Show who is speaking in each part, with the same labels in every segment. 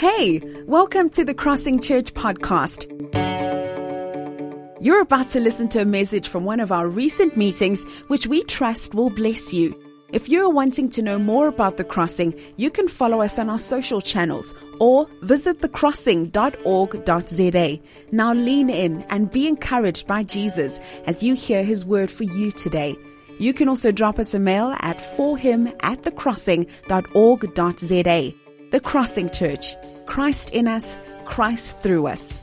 Speaker 1: Hey, welcome to the Crossing Church podcast. You're about to listen to a message from one of our recent meetings, which we trust will bless you. If you're wanting to know more about The Crossing, you can follow us on our social channels or visit thecrossing.org.za. Now lean in and be encouraged by Jesus as you hear his word for you today. You can also drop us a mail at forhim@thecrossing.org.za. The Crossing Church. Christ in us, Christ through us.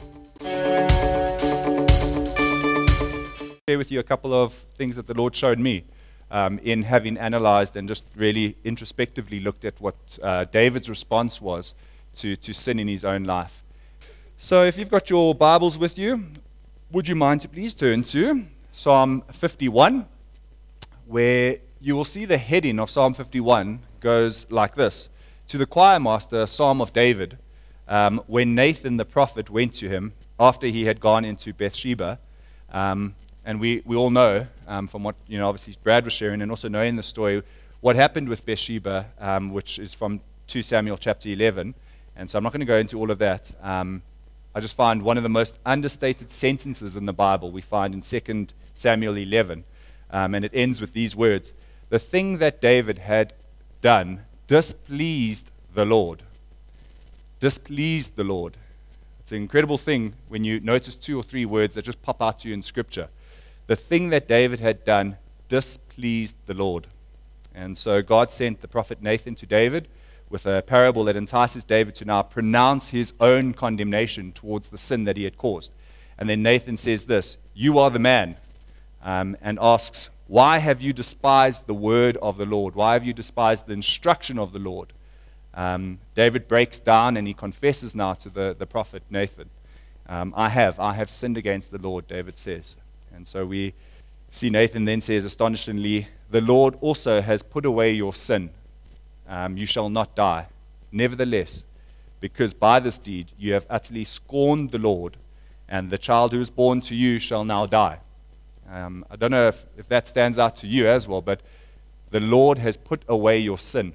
Speaker 2: Share with you a couple of things that the Lord showed me in having analyzed and just really introspectively looked at what David's response was to sin in his own life. So if you've got your Bibles with you, would you mind to please turn to Psalm 51, where you will see the heading of Psalm 51 goes like this: to the choir master, Psalm of David, when Nathan the prophet went to him after he had gone into Bathsheba. And we all know from what, obviously Brad was sharing, and also knowing the story, what happened with Bathsheba, which is from 2 Samuel chapter 11. And so I'm not going to go into all of that. I just find one of the most understated sentences in the Bible we find in 2 Samuel 11. And it ends with these words: the thing that David had done displeased the Lord. Displeased the Lord. It's an incredible thing when you notice 2 or 3 words that just pop out to you in Scripture. The thing that David had done displeased the Lord. And so God sent the prophet Nathan to David with a parable that entices David to now pronounce his own condemnation towards the sin that he had caused. And then Nathan says this: you are the man, and asks, why have you despised the word of the Lord? Why have you despised the instruction of the Lord? David breaks down and he confesses now to the prophet Nathan. I have sinned against the Lord, David says. And so we see Nathan then says astonishingly, the Lord also has put away your sin. You shall not die. Nevertheless, because by this deed you have utterly scorned the Lord, and the child who is born to you shall now die. I don't know if that stands out to you as well, but the Lord has put away your sin.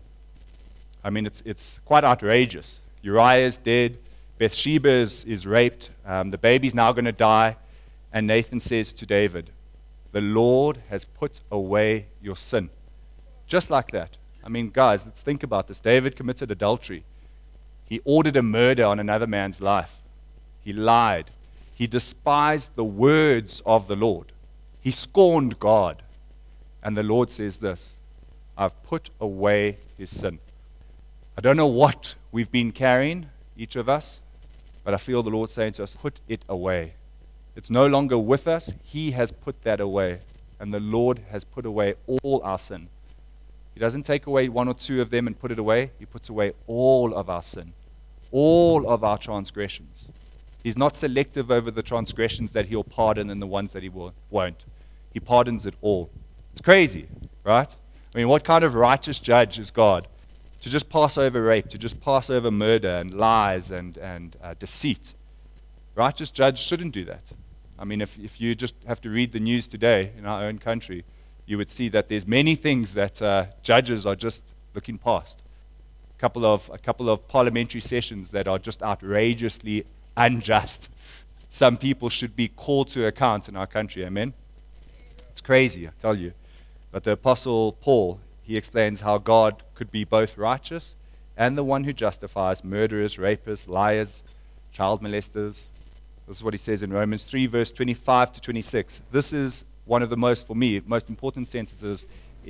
Speaker 2: I mean, it's quite outrageous. Uriah is dead. Bathsheba is raped. The baby's now going to die. And Nathan says to David, the Lord has put away your sin. Just like that. I mean, guys, let's think about this. David committed adultery. He ordered a murder on another man's life. He lied. He despised the words of the Lord. He scorned God. And the Lord says this: I've put away his sin. I don't know what we've been carrying, each of us, but I feel the Lord saying to us, put it away. It's no longer with us. He has put that away. And the Lord has put away all our sin. He doesn't take away 1 or 2 of them and put it away. He puts away all of our sin, all of our transgressions. He's not selective over the transgressions that he'll pardon and the ones that he won't. He pardons it all. It's crazy, right? I mean, what kind of righteous judge is God? To just pass over rape, to just pass over murder and lies and deceit. Righteous judge shouldn't do that. I mean, if you just have to read the news today in our own country, you would see that there's many things that judges are just looking past. A couple of parliamentary sessions that are just outrageously unjust. Some people should be called to account in our country, amen? It's crazy, I tell you. But the Apostle Paul, he explains how God could be both righteous and the one who justifies murderers, rapists, liars, child molesters. This is what he says in Romans 3, verse 25 to 26. This is one of the most important sentences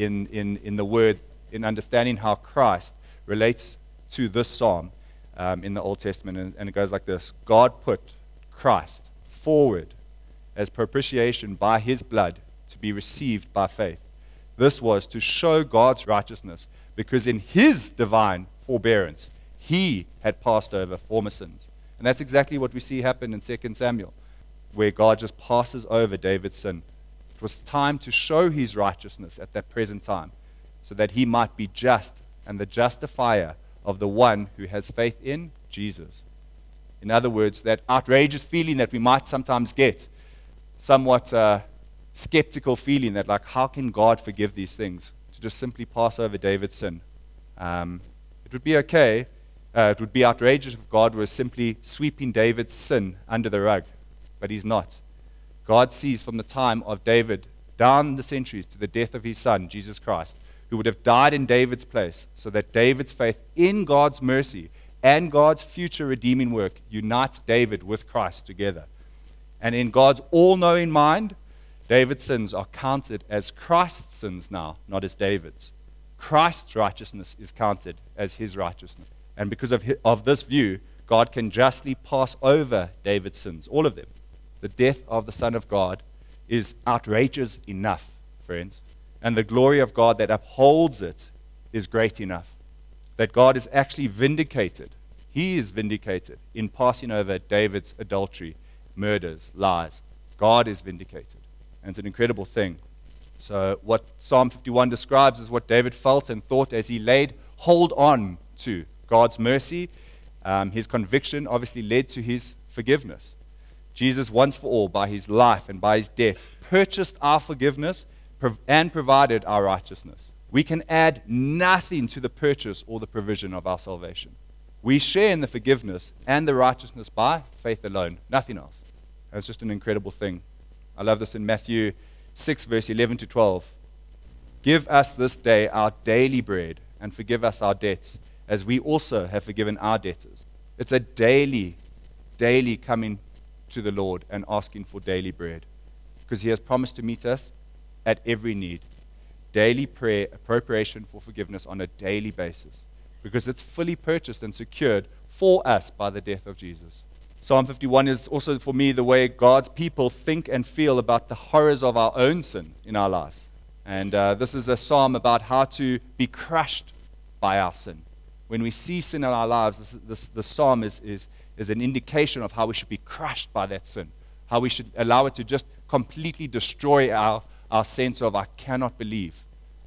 Speaker 2: in the Word, in understanding how Christ relates to this psalm in the Old Testament. And it goes like this: God put Christ forward as propitiation by his blood to be received by faith. This was to show God's righteousness, because in his divine forbearance, he had passed over former sins. And that's exactly what we see happen in 2 Samuel, where God just passes over David's sin. It was time to show his righteousness at that present time, so that he might be just and the justifier of the one who has faith in Jesus. In other words, that outrageous feeling that we might sometimes get, somewhat skeptical feeling that, like, how can God forgive these things? To just simply pass over David's sin. It would be okay it would be outrageous if God was simply sweeping David's sin under the rug, but he's not. God sees from the time of David down the centuries to the death of his son, Jesus Christ, who would have died in David's place, so that David's faith in God's mercy and God's future redeeming work unites David with Christ together. And in God's all-knowing mind, David's sins are counted as Christ's sins now, not as David's. Christ's righteousness is counted as his righteousness. And because of this view, God can justly pass over David's sins, all of them. The death of the Son of God is outrageous enough, friends. And the glory of God that upholds it is great enough. That God is actually vindicated. He is vindicated in passing over David's adultery, murders, lies. God is vindicated. And it's an incredible thing. So what Psalm 51 describes is what David felt and thought as he laid hold on to God's mercy. His conviction obviously led to his forgiveness. Jesus once for all, by his life and by his death, purchased our forgiveness and provided our righteousness. We can add nothing to the purchase or the provision of our salvation. We share in the forgiveness and the righteousness by faith alone, nothing else. That's just an incredible thing. I love this in Matthew 6, verse 11 to 12. Give us this day our daily bread, and forgive us our debts, as we also have forgiven our debtors. It's a daily coming to the Lord and asking for daily bread, because he has promised to meet us at every need. Daily prayer, appropriation for forgiveness on a daily basis, because it's fully purchased and secured for us by the death of Jesus. Psalm 51 is also, for me, the way God's people think and feel about the horrors of our own sin in our lives. And this is a psalm about how to be crushed by our sin. When we see sin in our lives, the psalm is an indication of how we should be crushed by that sin, how we should allow it to just completely destroy our sense of, I cannot believe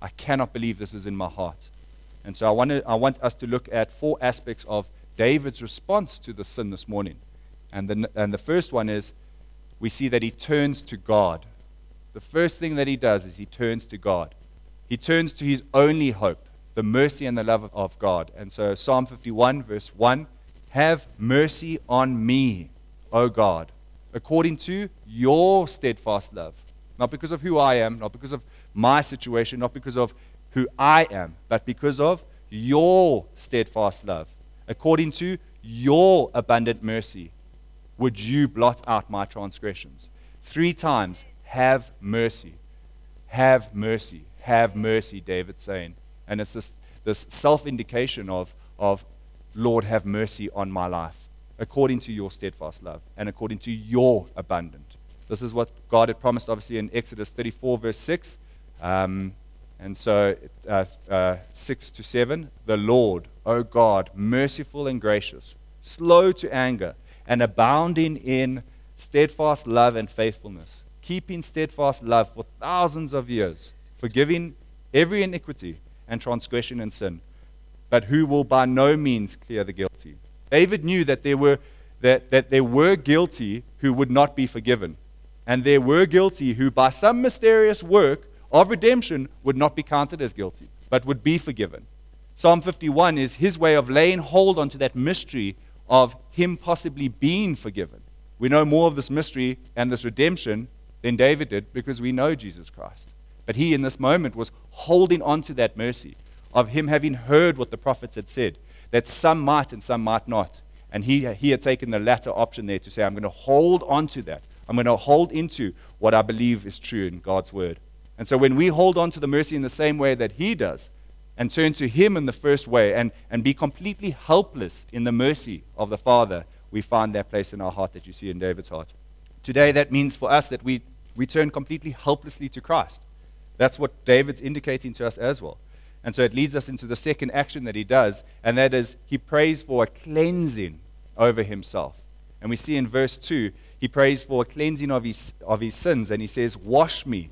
Speaker 2: this is in my heart. And so I want us to look at 4 aspects of David's response to the sin this morning. And the first one is, we see that he turns to God. The first thing that he does is he turns to God. He turns to his only hope, the mercy and the love of God. And so Psalm 51, verse 1, have mercy on me, O God, according to your steadfast love. Not because of who I am, not because of my situation, not because of who I am, but because of your steadfast love. According to your abundant mercy, would you blot out my transgressions? 3 times, have mercy. Have mercy. Have mercy, David's saying. And it's this self-indication of, Lord, have mercy on my life, according to your steadfast love and according to your abundant. This is what God had promised, obviously, in Exodus 34, verse 6. And so 6 to 7, the Lord, O God, merciful and gracious, slow to anger, and abounding in steadfast love and faithfulness, keeping steadfast love for thousands of years, forgiving every iniquity and transgression and sin, but who will by no means clear the guilty. David knew that there were guilty who would not be forgiven, and there were guilty who by some mysterious work of redemption would not be counted as guilty, but would be forgiven. Psalm 51 is his way of laying hold onto that mystery of him possibly being forgiven. We know more of this mystery and this redemption than David did because we know Jesus Christ. But he, in this moment, was holding on to that mercy of him having heard what the prophets had said, that some might and some might not. And he had taken the latter option there to say, I'm going to hold on to that. I'm going to hold into what I believe is true in God's word. And so when we hold on to the mercy in the same way that he does, and turn to him in the first way, and be completely helpless in the mercy of the Father, we find that place in our heart that you see in David's heart. Today, that means for us that we turn completely helplessly to Christ. That's what David's indicating to us as well. And so it leads us into the second action that he does, and that is he prays for a cleansing over himself. And we see in verse 2, he prays for a cleansing of his sins, and he says, wash me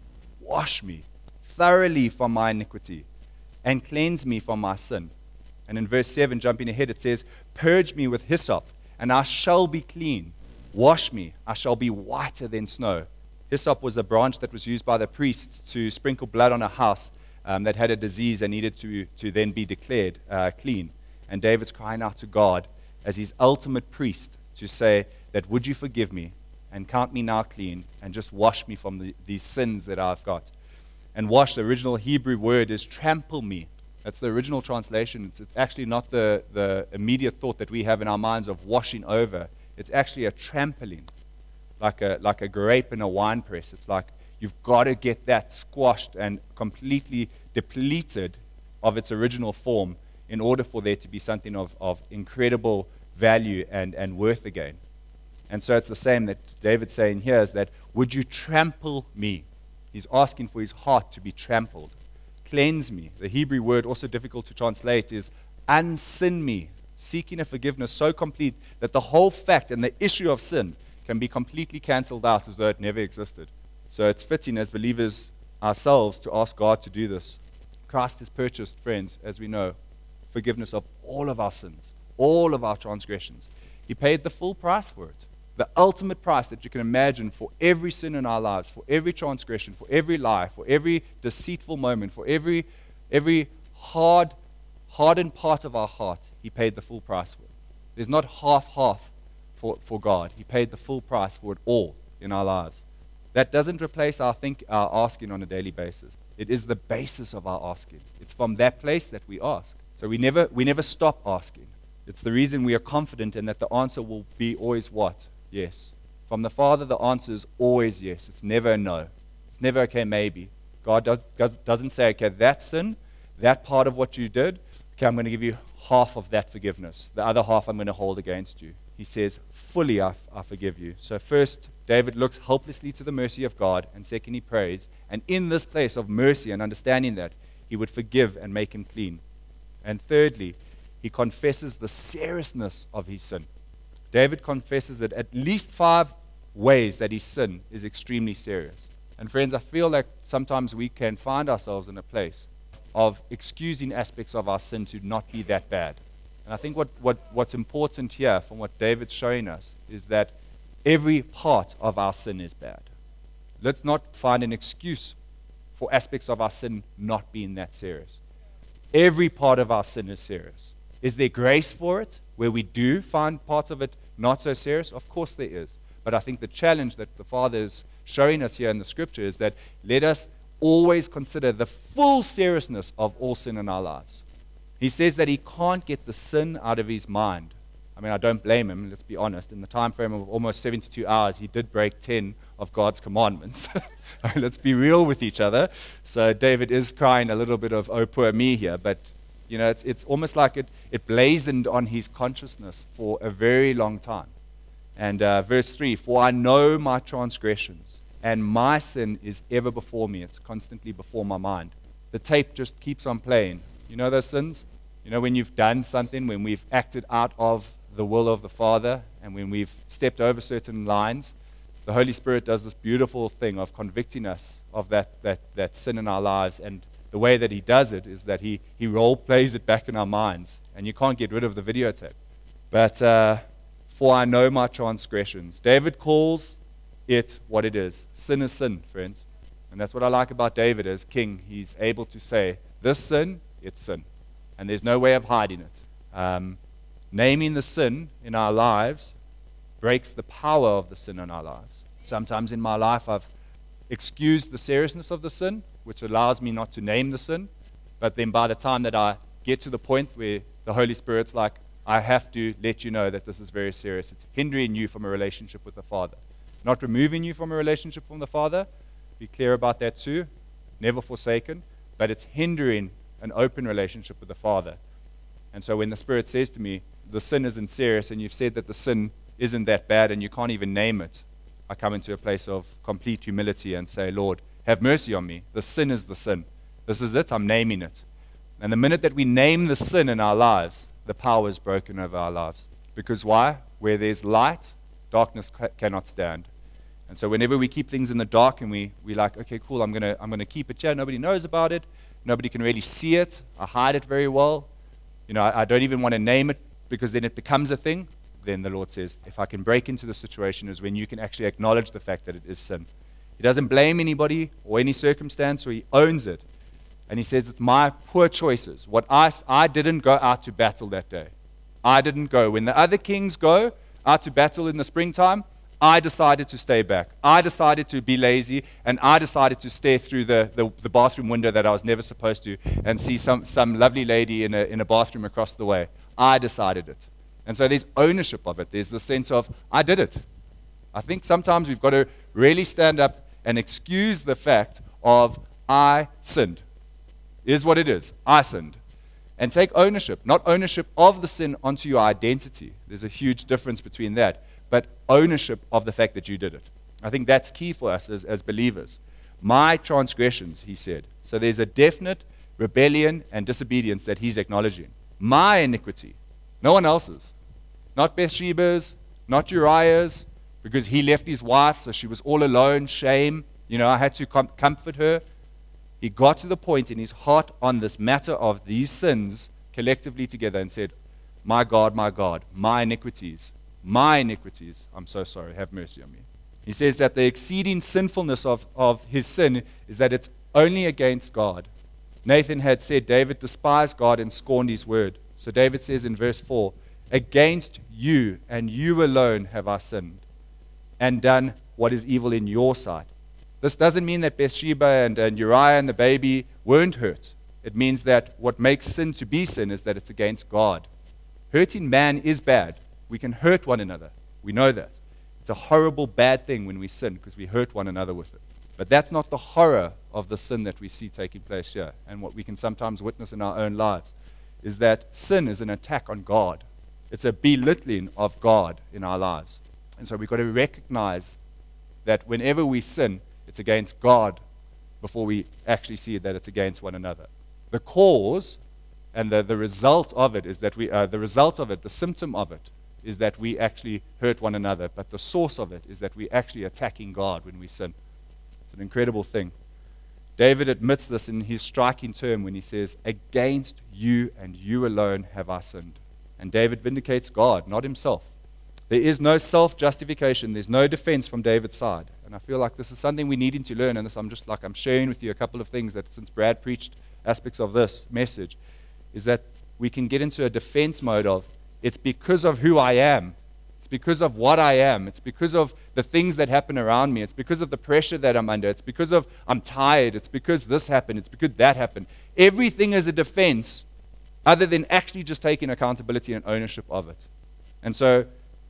Speaker 2: thoroughly from my iniquity, and cleanse me from my sin. And in verse 7, jumping ahead, it says, purge me with hyssop, and I shall be clean. Wash me, I shall be whiter than snow. Hyssop was a branch that was used by the priests to sprinkle blood on a house that had a disease and needed to then be declared clean. And David's crying out to God as his ultimate priest to say that, would you forgive me and count me now clean and just wash me from these sins that I've got. And wash, the original Hebrew word is trample me. That's the original translation. It's actually not the immediate thought that we have in our minds of washing over. It's actually a trampling, like a grape in a wine press. It's like you've got to get that squashed and completely depleted of its original form in order for there to be something of incredible value and worth again. And so it's the same that David's saying here is that, would you trample me? He's asking for his heart to be trampled. Cleanse me. The Hebrew word, also difficult to translate, is unsin me, seeking a forgiveness so complete that the whole fact and the issue of sin can be completely cancelled out as though it never existed. So it's fitting as believers ourselves to ask God to do this. Christ has purchased, friends, as we know, forgiveness of all of our sins, all of our transgressions. He paid the full price for it. The ultimate price that you can imagine for every sin in our lives, for every transgression, for every lie, for every deceitful moment, for every hardened part of our heart, he paid the full price for it. There's not half for God. He paid the full price for it all in our lives. That doesn't replace our asking on a daily basis. It is the basis of our asking. It's from that place that we ask. So we never stop asking. It's the reason we are confident in that the answer will be always what? Yes. From the Father, the answer is always yes. It's never a no. It's never okay, maybe. God doesn't say, okay, that sin, that part of what you did, okay, I'm going to give you half of that forgiveness. The other half I'm going to hold against you. He says, fully I forgive you. So first, David looks helplessly to the mercy of God, and second, he prays. And in this place of mercy and understanding that, he would forgive and make him clean. And thirdly, he confesses the seriousness of his sin. David confesses it at least 5 ways that his sin is extremely serious. And friends, I feel like sometimes we can find ourselves in a place of excusing aspects of our sin to not be that bad. And I think what's important here from what David's showing us is that every part of our sin is bad. Let's not find an excuse for aspects of our sin not being that serious. Every part of our sin is serious. Is there grace for it, where we do find parts of it not so serious? Of course there is. But I think the challenge that the Father is showing us here in the Scripture is that let us always consider the full seriousness of all sin in our lives. He says that he can't get the sin out of his mind. I mean, I don't blame him, let's be honest. In the time frame of almost 72 hours, he did break 10 of God's commandments. Let's be real with each other. So David is crying a little bit of, oh, poor me here. But, you know, it's almost like it blazoned on his consciousness for a very long time. And verse 3, for I know my transgressions, and my sin is ever before me. It's constantly before my mind. The tape just keeps on playing. You know those sins? You know when you've done something, when we've acted out of the will of the Father, and when we've stepped over certain lines, the Holy Spirit does this beautiful thing of convicting us of that sin in our lives. And the way that he does it is that he role plays it back in our minds, and you can't get rid of the videotape. But for I know my transgressions. David calls it what it is. Sin is sin, friends. And that's what I like about David as king. He's able to say, this sin, it's sin. And there's no way of hiding it. Naming the sin in our lives breaks the power of the sin in our lives. Sometimes in my life I've excused the seriousness of the sin, which allows me not to name the sin. But then by the time that I get to the point where the Holy Spirit's like, I have to let you know that this is very serious. It's hindering you from a relationship with the Father. Not removing you from a relationship from the Father. Be clear about that too. Never forsaken. But it's hindering an open relationship with the Father. And so when the Spirit says to me, the sin isn't serious, and you've said that the sin isn't that bad, and you can't even name it, I come into a place of complete humility and say, Lord, have mercy on me. The sin is the sin. This is it. I'm naming it. And the minute that we name the sin in our lives, the power is broken over our lives. Because why? Where there's light, darkness cannot stand. And so whenever we keep things in the dark and we like, okay, cool, I'm gonna keep it here. Nobody knows about it. Nobody can really see it. I hide it very well. You know, I don't even want to name it because then it becomes a thing. Then the Lord says, if I can break into the situation is when you can actually acknowledge the fact that it is sin. He doesn't blame anybody or any circumstance, or he owns it. And he says, it's my poor choices. I didn't go out to battle that day. I didn't go. When the other kings go out to battle in the springtime, I decided to stay back. I decided to be lazy, and I decided to stare through the bathroom window that I was never supposed to and see some lovely lady in a bathroom across the way. I decided it. And so there's ownership of it. There's the sense of, I did it. I think sometimes we've got to really stand up and excuse the fact of, I sinned. Is what it is. I sinned. And take ownership, not ownership of the sin onto your identity. There's a huge difference between that, but ownership of the fact that you did it. I think that's key for us as believers. My transgressions, he said. So there's a definite rebellion and disobedience that he's acknowledging. My iniquity, no one else's. Not Bathsheba's, not Uriah's, because he left his wife, so she was all alone, shame. I had to comfort her. He got to the point in his heart on this matter of these sins collectively together and said, my God, my iniquities, I'm so sorry, have mercy on me. He says that the exceeding sinfulness of his sin is that it's only against God. Nathan had said David despised God and scorned his word. So David says in verse 4, against you and you alone have I sinned and done what is evil in your sight. This doesn't mean that Bathsheba and Uriah and the baby weren't hurt. It means that what makes sin to be sin is that it's against God. Hurting man is bad. We can hurt one another. We know that. It's a horrible, bad thing when we sin because we hurt one another with it. But that's not the horror of the sin that we see taking place here. And what we can sometimes witness in our own lives is that sin is an attack on God. It's a belittling of God in our lives. And so we've got to recognize that whenever we sin, it's against God before we actually see that it's against one another. The cause and the result of it is that the symptom of it is that we actually hurt one another. But the source of it is that we're actually attacking God when we sin. It's an incredible thing. David admits this in his striking term when he says, against you and you alone have I sinned. And David vindicates God, not himself. There is no self-justification. There's no defense from David's side. And I feel like this is something we need to learn. And this, I'm sharing with you a couple of things that since Brad preached aspects of this message, is that we can get into a defense mode of, it's because of who I am. It's because of what I am. It's because of the things that happen around me. It's because of the pressure that I'm under. It's because of I'm tired. It's because this happened. It's because that happened. Everything is a defense other than actually just taking accountability and ownership of it. And so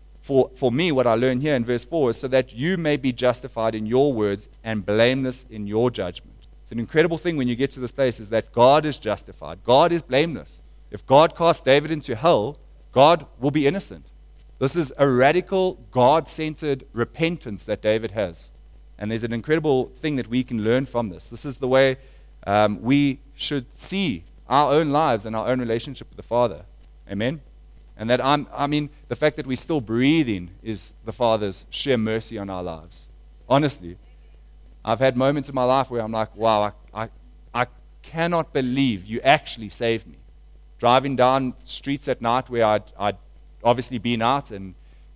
Speaker 2: for me, what I learn here in verse 4 is so that you may be justified in your words and blameless in your judgment. It's an incredible thing when you get to this place is that God is justified. God is blameless. If God cast David into hell, God will be innocent. This is a radical, God-centered repentance that David has. And there's an incredible thing that we can learn from this. This is the way we should see our own lives and our own relationship with the Father. Amen? And that the fact that we're still breathing is the Father's sheer mercy on our lives. Honestly, I've had moments in my life where I'm like, wow, I cannot believe you actually saved me. Driving down streets at night where I'd obviously been out and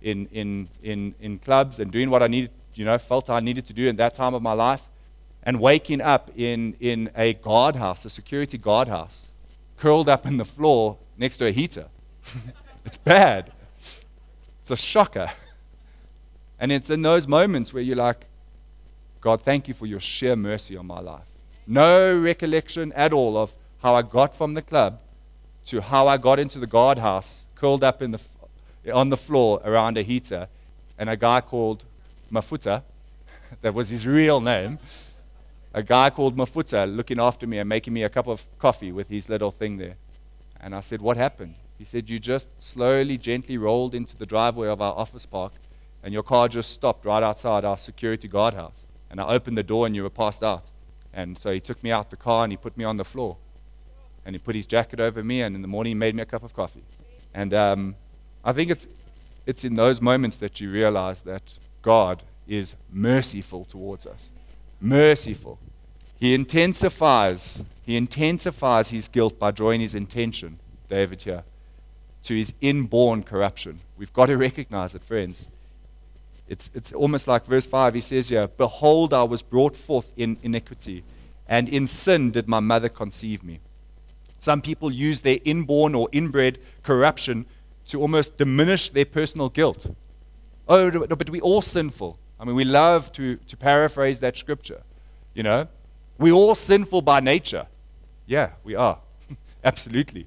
Speaker 2: in clubs and doing what I needed, felt I needed to do in that time of my life, and waking up in a guardhouse, a security guardhouse, curled up in the floor next to a heater. It's bad. It's a shocker. And it's in those moments where you're like, God, thank you for your sheer mercy on my life. No recollection at all of how I got from the club to how I got into the guardhouse, curled up on the floor around a heater, and a guy called Mafuta, that was his real name, a guy called Mafuta looking after me and making me a cup of coffee with his little thing there. And I said, what happened? He said, you just slowly, gently rolled into the driveway of our office park, and your car just stopped right outside our security guardhouse. And I opened the door, and you were passed out. And so he took me out the car, and he put me on the floor. And he put his jacket over me, and in the morning he made me a cup of coffee. And I think it's in those moments that you realize that God is merciful towards us. Merciful. He intensifies his guilt by drawing his intention, David here, to his inborn corruption. We've got to recognize it, friends. It's almost like verse 5, he says here, behold, I was brought forth in iniquity, and in sin did my mother conceive me. Some people use their inborn or inbred corruption to almost diminish their personal guilt. Oh, no, but we're all sinful. I mean, we love to paraphrase that scripture. You know, we're all sinful by nature. Yeah, we are. Absolutely.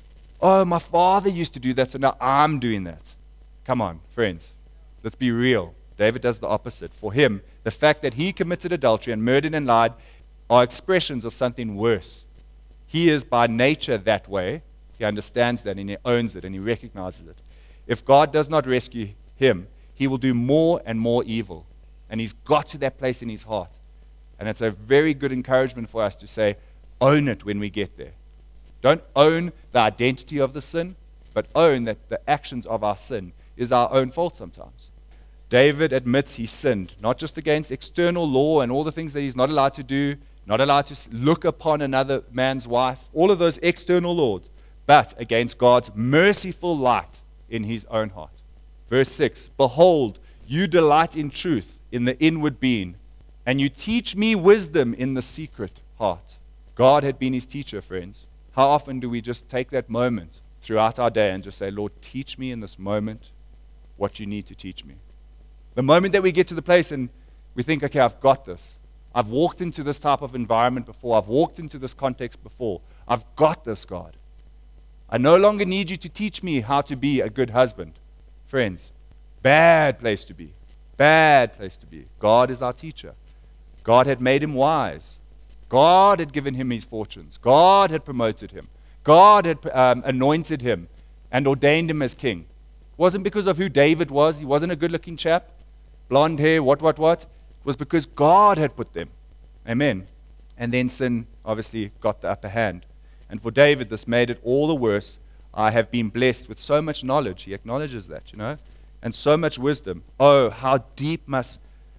Speaker 2: Oh, my father used to do that, so now I'm doing that. Come on, friends. Let's be real. David does the opposite. For him, the fact that he committed adultery and murdered and lied are expressions of something worse. He is by nature that way. He understands that and he owns it and he recognizes it. If God does not rescue him, he will do more and more evil. And he's got to that place in his heart. And it's a very good encouragement for us to say, own it when we get there. Don't own the identity of the sin, but own that the actions of our sin is our own fault sometimes. David admits he sinned, not just against external law and all the things that he's not allowed to do, not allowed to look upon another man's wife, all of those external laws, but against God's merciful light in his own heart. Verse 6, behold, you delight in truth in the inward being, and you teach me wisdom in the secret heart. God had been his teacher, friends. How often do we just take that moment throughout our day and just say, Lord, teach me in this moment what you need to teach me. The moment that we get to the place and we think, okay, I've got this. I've walked into this type of environment before. I've walked into this context before. I've got this, God. I no longer need you to teach me how to be a good husband. Friends, bad place to be. Bad place to be. God is our teacher. God had made him wise. God had given him his fortunes. God had promoted him. God had anointed him and ordained him as king. It wasn't because of who David was. He wasn't a good-looking chap. Blonde hair, what. It was because God had put them. Amen. And then sin obviously got the upper hand. And for David, this made it all the worse. I have been blessed with so much knowledge. He acknowledges that, and so much wisdom. Oh, how deep must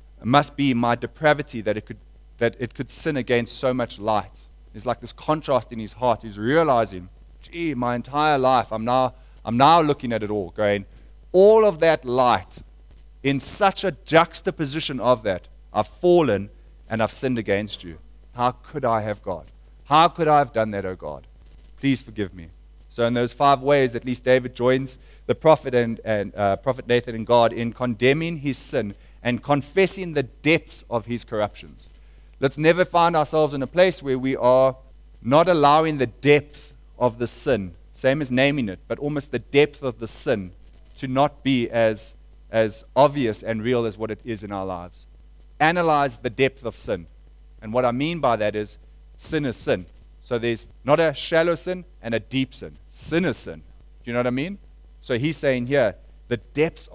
Speaker 2: be my depravity that it could sin against so much light. There's like this contrast in his heart. He's realizing, gee, my entire life, I'm now looking at it all, going, all of that light, in such a juxtaposition of that, I've fallen and I've sinned against you. How could I have, God? How could I have done that, oh God? Please forgive me. So in those 5 ways, at least David joins the prophet and Prophet Nathan and God in condemning his sin and confessing the depths of his corruptions. Let's never find ourselves in a place where we are not allowing the depth of the sin, same as naming it, but almost the depth of the sin to not be as obvious and real as what it is in our lives. Analyze the depth of sin. And what I mean by that is sin is sin. So there's not a shallow sin and a deep sin. Sin is sin. Do you know what I mean? So he's saying here, the depths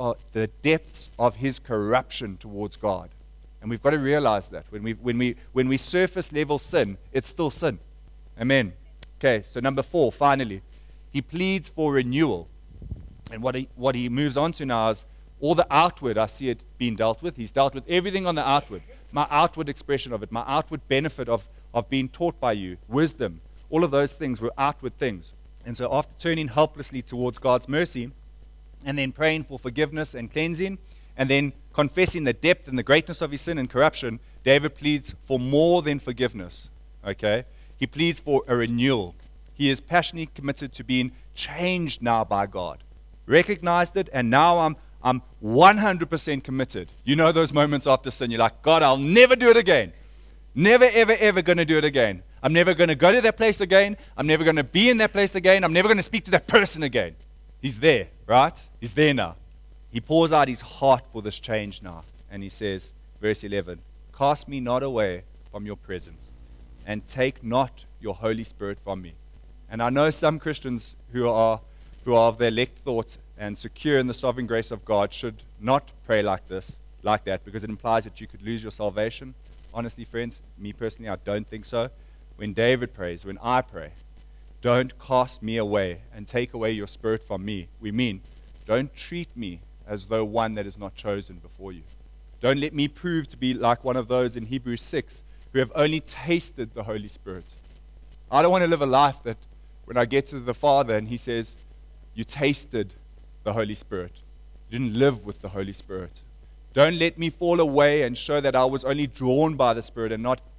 Speaker 2: of his corruption towards God. And we've got to realize that when we surface level sin, it's still sin. Amen. Okay, so number 4, finally, he pleads for renewal. And what he moves on to now is all the outward, I see it being dealt with. He's dealt with everything on the outward. My outward expression of it, my outward benefit of being taught by you, wisdom, all of those things were outward things. And so after turning helplessly towards God's mercy, and then praying for forgiveness and cleansing, and then confessing the depth and the greatness of his sin and corruption, David pleads for more than forgiveness. Okay? He pleads for a renewal. He is passionately committed to being changed now by God. Recognized it, and now I'm 100% committed. You know those moments after sin, you're like, God, I'll never do it again. Never, ever, ever going to do it again. I'm never going to go to that place again. I'm never going to be in that place again. I'm never going to speak to that person again. He's there, right? He's there now. He pours out his heart for this change now. And he says, verse 11, cast me not away from your presence, and take not your Holy Spirit from me. And I know some Christians who are of the elect thought and secure in the sovereign grace of God should not pray like that, because it implies that you could lose your salvation. Honestly, friends, me personally, I don't think so. When David prays, when I pray, don't cast me away and take away your spirit from me. We mean, don't treat me as though one that is not chosen before you. Don't let me prove to be like one of those in Hebrews 6 who have only tasted the Holy Spirit. I don't want to live a life that when I get to the Father and he says, you tasted the Holy Spirit. You didn't live with the Holy Spirit. Don't let me fall away and show that I was only drawn by the Spirit and not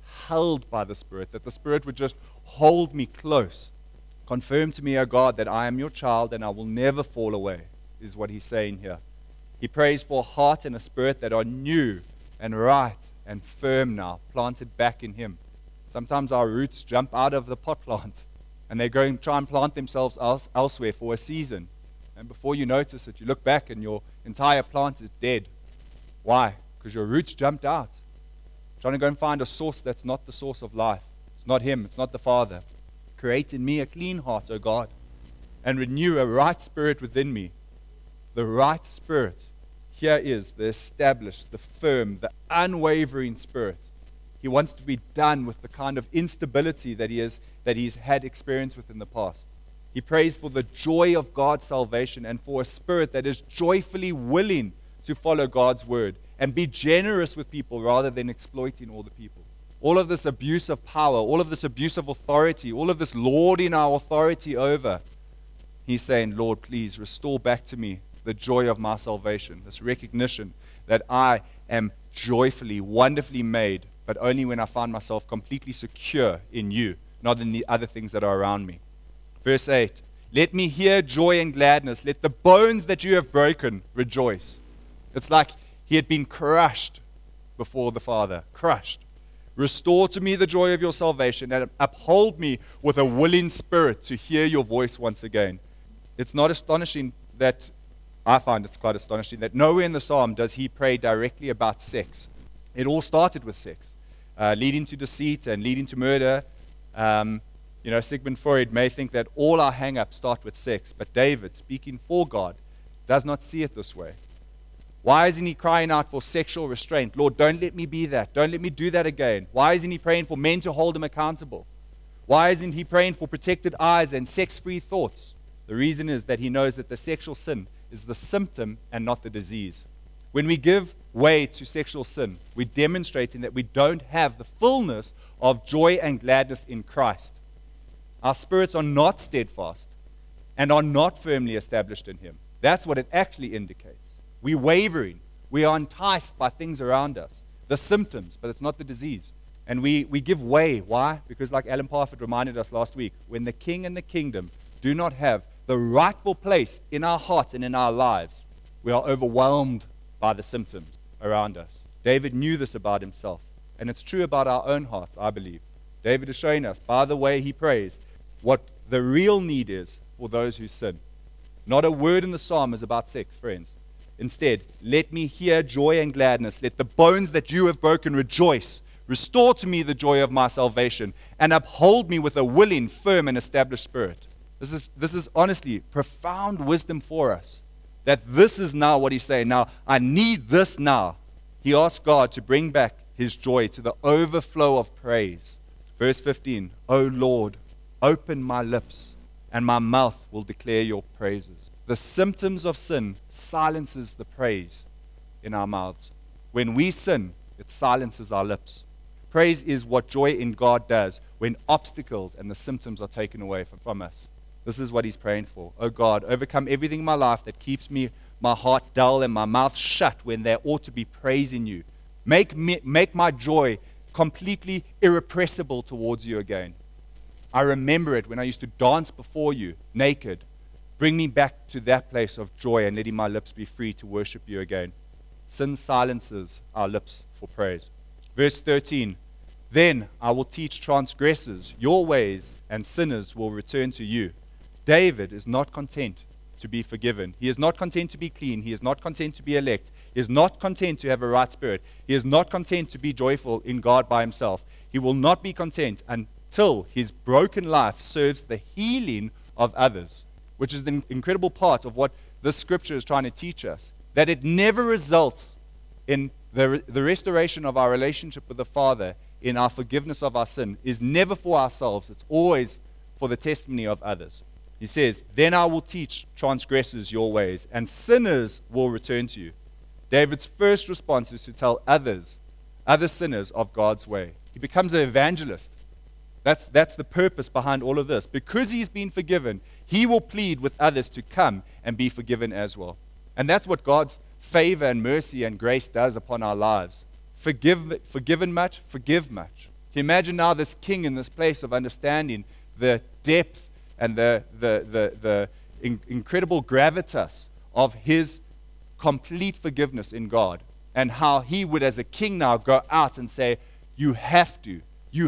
Speaker 2: held by the Spirit, that the Spirit would just hold me close. Confirm to me, O God, that I am your child and I will never fall away, is what he's saying here. He prays for a heart and a spirit that are new and right and firm now, planted back in him. Sometimes our roots jump out of the pot plant and they go and try and plant themselves elsewhere for a season. And before you notice it, you look back and your entire plant is dead. Why? Because your roots jumped out. Trying to go and find a source that's not the source of life. It's not him. It's not the Father. Create in me a clean heart, O God, and renew a right spirit within me. The right spirit. Here is the established, the firm, the unwavering spirit. He wants to be done with the kind of instability that he's had experience with in the past. He prays for the joy of God's salvation and for a spirit that is joyfully willing to follow God's word and be generous with people rather than exploiting all the people. All of this abuse of power, all of this abuse of authority, all of this lording our authority over. He's saying, Lord, please restore back to me the joy of my salvation, this recognition that I am joyfully, wonderfully made, but only when I find myself completely secure in you, not in the other things that are around me. Verse 8, let me hear joy and gladness. Let the bones that you have broken rejoice. It's like he had been crushed before the Father, crushed. Restore to me the joy of your salvation and uphold me with a willing spirit to hear your voice once again. It's not astonishing that, I find it's quite astonishing that nowhere in the psalm does he pray directly about sex. It all started with sex, leading to deceit and leading to murder. Sigmund Freud may think that all our hang-ups start with sex, but David, speaking for God, does not see it this way. Why isn't he crying out for sexual restraint? Lord, don't let me be that. Don't let me do that again. Why isn't he praying for men to hold him accountable? Why isn't he praying for protected eyes and sex-free thoughts? The reason is that he knows that the sexual sin is the symptom and not the disease. When we give way to sexual sin, we're demonstrating that we don't have the fullness of joy and gladness in Christ. Our spirits are not steadfast and are not firmly established in him. That's what it actually indicates. We're wavering. We are enticed by things around us, the symptoms, but it's not the disease. And we give way. Why? Because like Alan Parford reminded us last week, when the king and the kingdom do not have the rightful place in our hearts and in our lives, we are overwhelmed by the symptoms around us. David knew this about himself, and it's true about our own hearts, I believe. David is showing us, by the way he prays, what the real need is for those who sin. Not a word in the psalm is about sex, friends. Instead, let me hear joy and gladness. Let the bones that you have broken rejoice. Restore to me the joy of my salvation, and uphold me with a willing, firm, and established spirit. This is honestly profound wisdom for us. That this is now what he's saying. Now, I need this now. He asks God to bring back his joy to the overflow of praise. Verse 15, O Lord, open my lips, and my mouth will declare your praises. The symptoms of sin silences the praise in our mouths. When we sin, it silences our lips. Praise is what joy in God does when obstacles and the symptoms are taken away from us. This is what he's praying for. Oh God, overcome everything in my life that keeps my heart dull and my mouth shut when there ought to be praise in you. Make my joy completely irrepressible towards you again. I remember it when I used to dance before you naked. Bring me back to that place of joy and letting my lips be free to worship you again. Sin silences our lips for praise. Verse 13, then I will teach transgressors your ways, and sinners will return to you. David is not content to be forgiven. He is not content to be clean. He is not content to be elect. He is not content to have a right spirit. He is not content to be joyful in God by himself. He will not be content until his broken life serves the healing of others, which is the incredible part of what this scripture is trying to teach us, that it never results in the restoration of our relationship with the Father, in our forgiveness of our sin, is never for ourselves. It's always for the testimony of others. He says, then I will teach transgressors your ways, and sinners will return to you. David's first response is to tell other sinners of God's way. He becomes an evangelist. That's the purpose behind all of this. Because he's been forgiven, he will plead with others to come and be forgiven as well. And that's what God's favor and mercy and grace does upon our lives. Forgiven much, forgive much. Can you imagine now this king in this place of understanding the depth and the incredible gravitas of his complete forgiveness in God, and how he would, as a king now, go out and say, you have to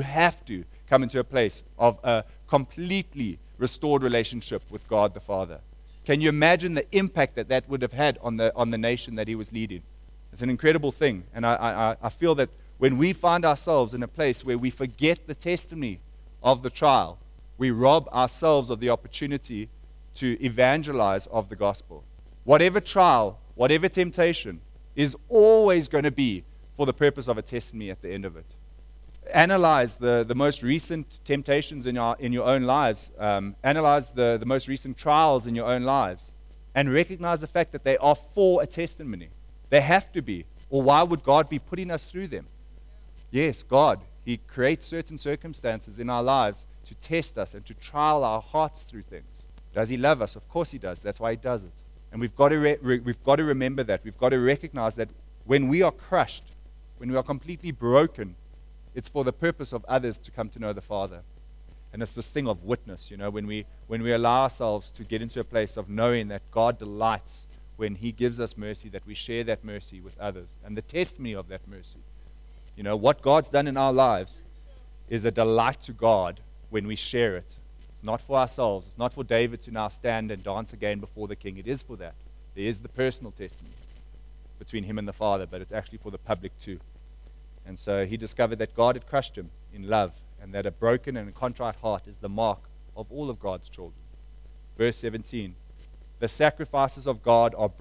Speaker 2: come into a place of a completely restored relationship with God the Father. Can you imagine the impact that that would have had on the nation that he was leading? It's an incredible thing. And I feel that when we find ourselves in a place where we forget the testimony of the trial, we rob ourselves of the opportunity to evangelize of the gospel. Whatever trial, whatever temptation is always going to be for the purpose of a testimony at the end of it. Analyze the most recent temptations in your own lives. Analyze the most recent trials in your own lives. And recognize the fact that they are for a testimony. They have to be. Or why would God be putting us through them? Yes, God, He creates certain circumstances in our lives to test us and to trial our hearts through things. Does He love us? Of course He does. That's why He does it. And we've got to remember that. We've got to recognize that when we are crushed, when we are completely broken, it's for the purpose of others to come to know the Father. And it's this thing of witness, when we allow ourselves to get into a place of knowing that God delights when He gives us mercy, that we share that mercy with others, and the testimony of that mercy. What God's done in our lives is a delight to God when we share it. It's not for ourselves. It's not for David to now stand and dance again before the king. It is for that. There is the personal testimony between him and the Father, but it's actually for the public too. And so he discovered that God had crushed him in love, and that a broken and a contrite heart is the mark of all of God's children. Verse 17, the sacrifices of God are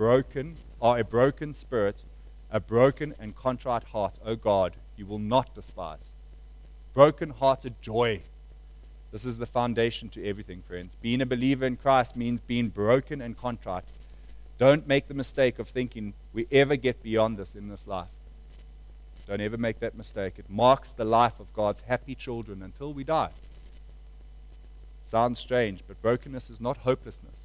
Speaker 2: a broken spirit, a broken and contrite heart, O God, you will not despise. Broken-hearted joy. This is the foundation to everything, friends. Being a believer in Christ means being broken and contrite. Don't make the mistake of thinking we ever get beyond this in this life. Don't ever make that mistake. It marks the life of God's happy children until we die. Sounds strange, but brokenness is not hopelessness.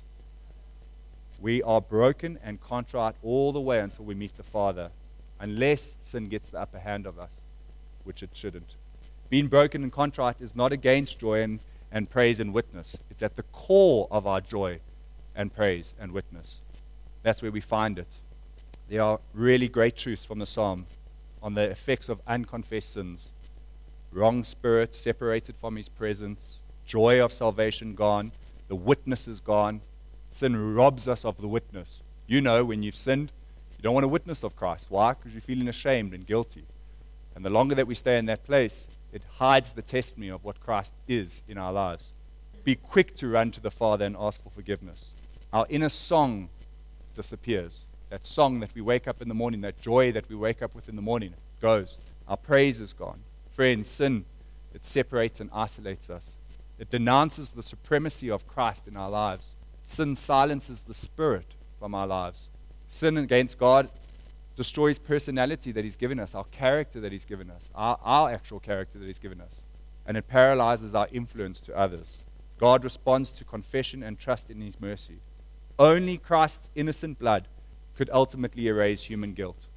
Speaker 2: We are broken and contrite all the way until we meet the Father, unless sin gets the upper hand of us, which it shouldn't. Being broken and contrite is not against joy and praise and witness. It's at the core of our joy and praise and witness. That's where we find it. There are really great truths from the Psalm on the effects of unconfessed sins. Wrong spirit separated from His presence, joy of salvation gone, the witness is gone. Sin robs us of the witness. When you've sinned, you don't want to witness of Christ. Why? Because you're feeling ashamed and guilty. And the longer that we stay in that place, it hides the testimony of what Christ is in our lives. Be quick to run to the Father and ask for forgiveness. Our inner song disappears. That song that we wake up in the morning, that joy that we wake up with in the morning, goes. Our praise is gone. Friends, sin, it separates and isolates us. It denounces the supremacy of Christ in our lives. Sin silences the Spirit from our lives. Sin against God destroys personality that He's given us, our character that He's given us, our actual character that He's given us. And it paralyzes our influence to others. God responds to confession and trust in His mercy. Only Christ's innocent blood could ultimately erase human guilt.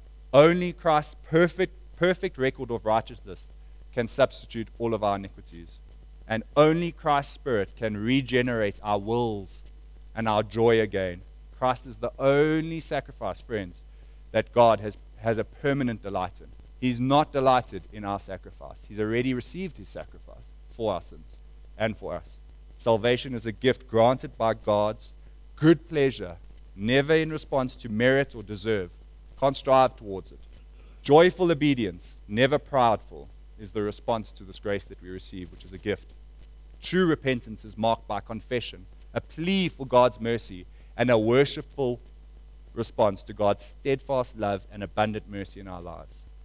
Speaker 2: Only Christ's perfect record of righteousness can substitute all of our iniquities. And only Christ's Spirit can regenerate our wills and our joy again. Christ is the only sacrifice, friends, that God has a permanent delight in. He's not delighted in our sacrifice. He's already received His sacrifice for our sins and for us. Salvation is a gift granted by God's good pleasure, never in response to merit or deserve. Can't strive towards it. Joyful obedience, never proudful, is the response to this grace that we receive, which is a gift. True repentance is marked by confession, a plea for God's mercy, and a worshipful response to God's steadfast love and abundant mercy in our lives.